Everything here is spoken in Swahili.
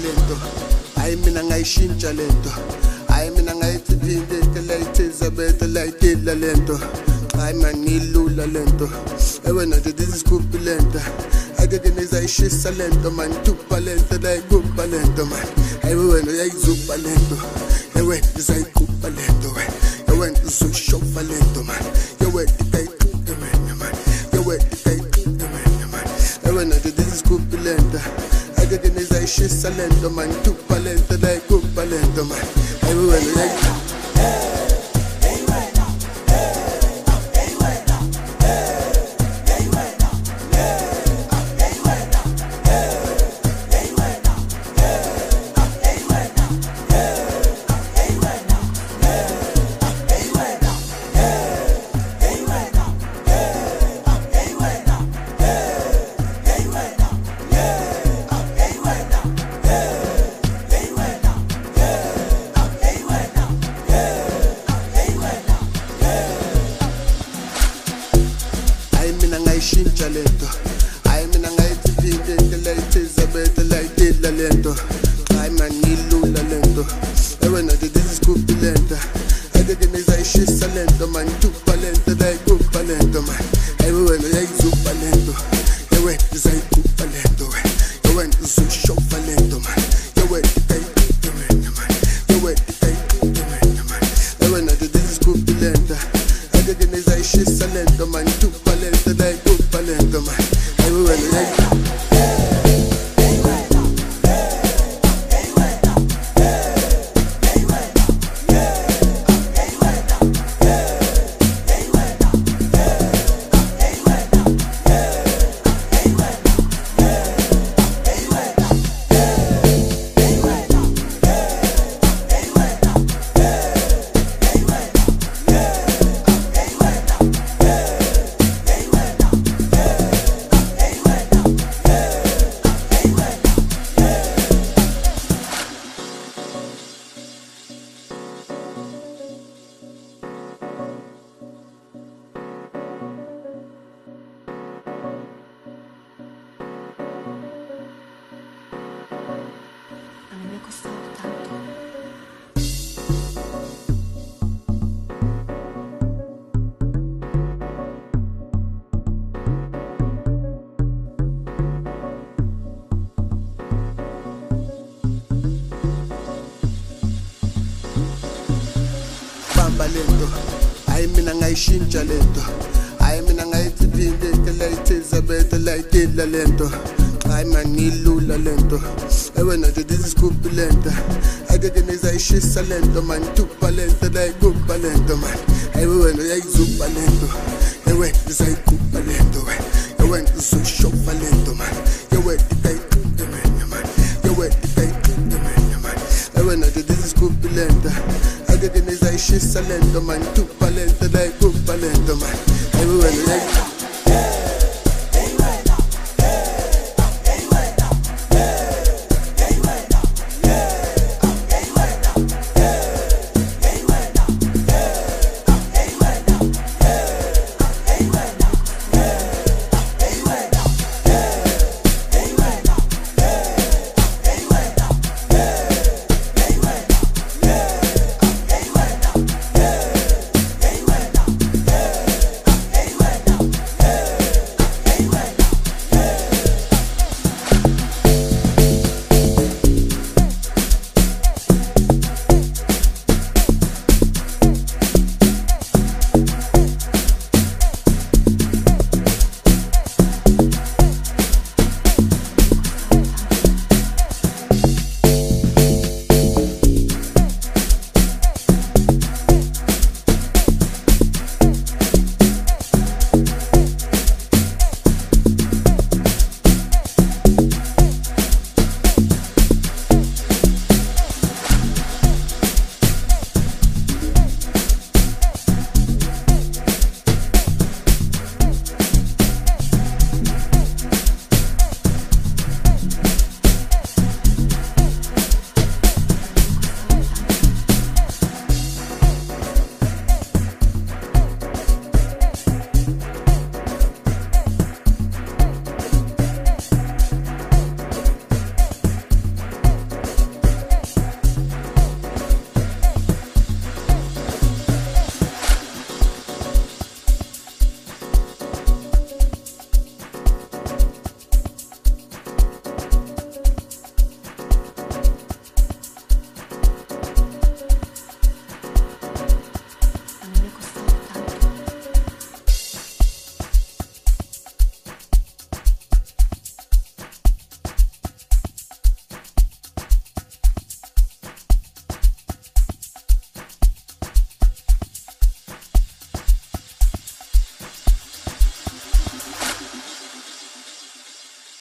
lento, hayi mina ngayishintsha lento, hayi mina ngayithiphinda layithiza bethe layitila lento, hayi manilula lento, wena nje this is good lento, akeke nizayishisa lento man, tupha lento layigubha lento man, hayi wena uyayizupha lento, wena uzayigubha lento, wena uzoshofa lento man, wena ikayigubha man, wena ikayigubha man, wena nje this is good lento, akeke nizayishisa lento man, tupha lento layigubha lento man, hayi wena uyayigubha. Ngayishintsha lento, hayi mina ngayithiphinda layithiza bethe layitila lento, hayi manilula lento, wena nje this is good lento, akeke nizayishisa lento man, tupha lento layigubha lento man, hayi wena uyayizupha lento, wena uzayigubha lento, wena uzoshofa lento man, wena ikayigubha man, wena ikayigubha man, wena nje this is good lento, akeke nizayishisa lento man, tupha lento layigubha lento man, hayi wena uyayigubha. Lento, hayi mina ngayishintsha lento, hayi mina ngayithiphinda layithiza bethe layitila lento, hayi manilula lento, wena nje this is good lento, akeke nizayishisa lento man, tupha lento layigubha lento man, hayi wena uyayizupha lento, wena uzayigubha lento, wena uzoshofa lento man, wena ikayigubha man, wena ikayigubha man, wena nje this is good lento, akeke nizayishisa lento man, tupha lento